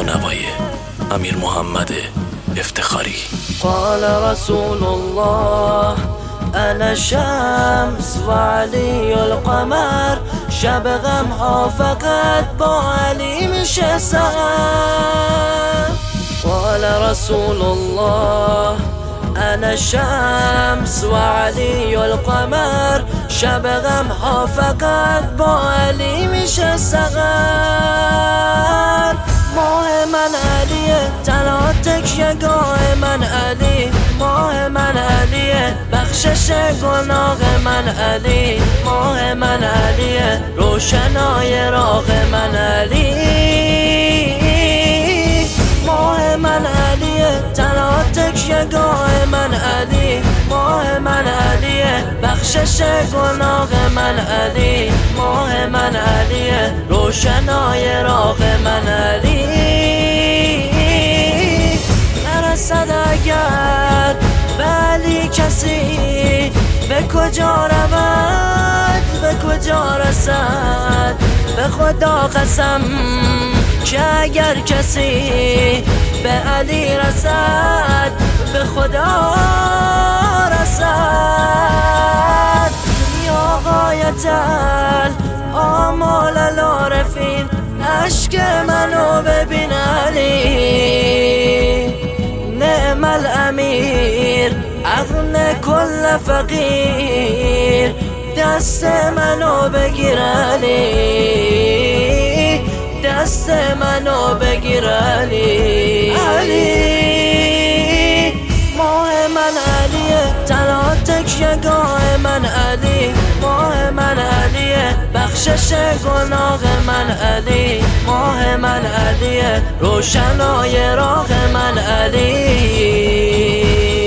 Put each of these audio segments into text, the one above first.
با نوای امیر محمد افتخاری. قال رسول الله انا شمس و علی القمر، شب غم ها فقط با علی میشه سحر. قال رسول الله انا شمس و علی القمر، شب غم ها فقط با علی میشه سحر. ماه من علیه، تنها تکیه گاه من علی. ماه من علیه، بخشش گناه من علی. ماه من علیه، روشنای راه من علی. ماه من علیه، تنها تکیه گاه من علی. ماه من علیه، بخشش گناه من علی. ماه من علیه، روشنای راه من علی. نرسد اگر به علی کسی، به کجا رود به کجا رسد. به خدا قسم که اگر کسی به علی رسد، به خدا رسد. یا غایت الآمال العارفین، اشک منو ببین علی. نعم الامیر اغن کل فقیر، دست منو بگیر علی. دست منو بگیر علی. علی ماه من علیه، تنها تکیه گاه من علی. ماه من علیه، بخشش گناه من علی. ماه من علیه، روشنای راه من علی.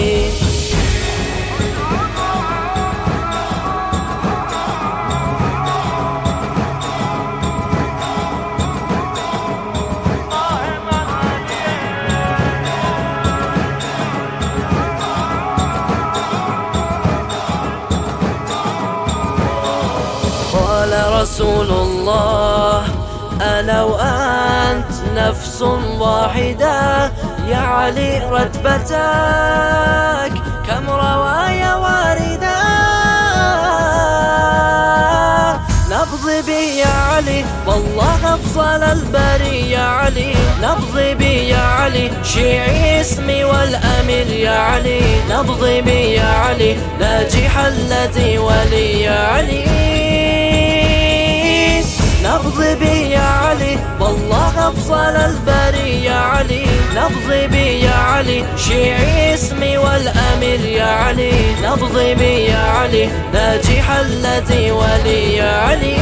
قال رسول الله أنا وأنت نفس واحدة، يا علي رتبتك كم روايا واردة. نبضي بي يا علي والله أفضل البري يا علي. نبضي بي يا علي شيعي اسمي والأمير يا علي. نبضي بي يا علي ناجح الذي ولي يا علي. نبضي بي يا علي والله أفضل البري يا علي. نبضي بي يا علي شيعي اسمي والأمير يا علي. نبضي بي يا علي ناجح الذي ولي يا علي.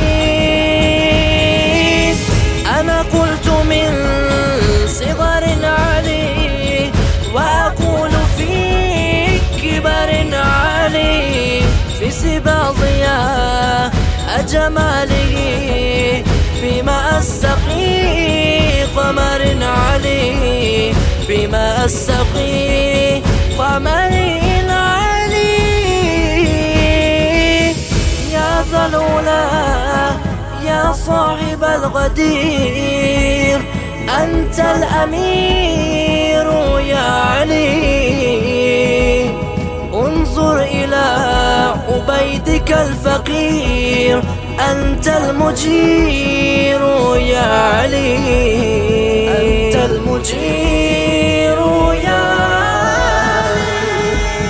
أنا قلت من صغر علي، وأقول في كبر علي. في سبا ضياء جماله بما أستقي قمر علي. بما أستقي قمر علي. يا ظلولا يا صاحب الغدير، أنت الأمير يا علي. انظر إلى عبيدك الفقير، أنت المجير يا علي. أنت المجير يا علي.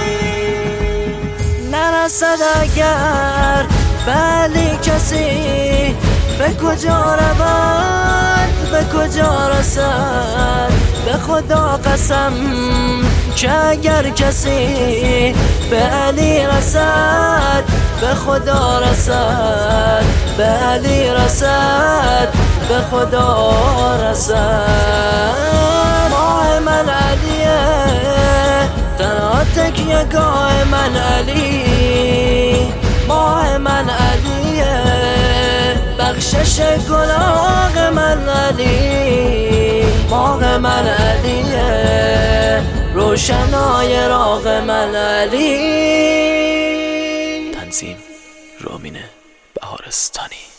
نرسد اگر بلی کسی، به کجا رود به کجا رسد. به خدا قسم که اگر کسی به علی رسد، به خدا رسد. به علی رسد، به خدا رسد. ماه من علیه، تنها تکیه گاه من علی. ماه من علیه، بخشش گناه من علی. ماه من علیه، روشنای راه من علی. تنظیم رامین بهارستانی.